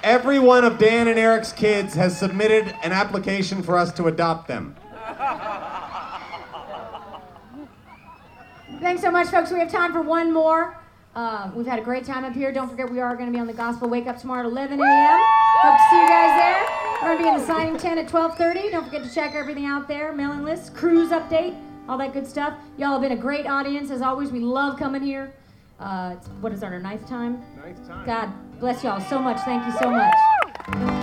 Every one of Dan and Eric's kids has submitted an application for us to adopt them. Thanks so much, folks. We have time for one more. We've had a great time up here. Don't forget, we are going to be on the Gospel Wake Up tomorrow at 11 a.m. Hope to see you guys there. We're going to be in the signing tent at 12:30. Don't forget to check everything out there. Mailing list, cruise update, all that good stuff. Y'all have been a great audience. As always, we love coming here. What is our ninth time? Ninth time. God bless y'all so much. Thank you so much.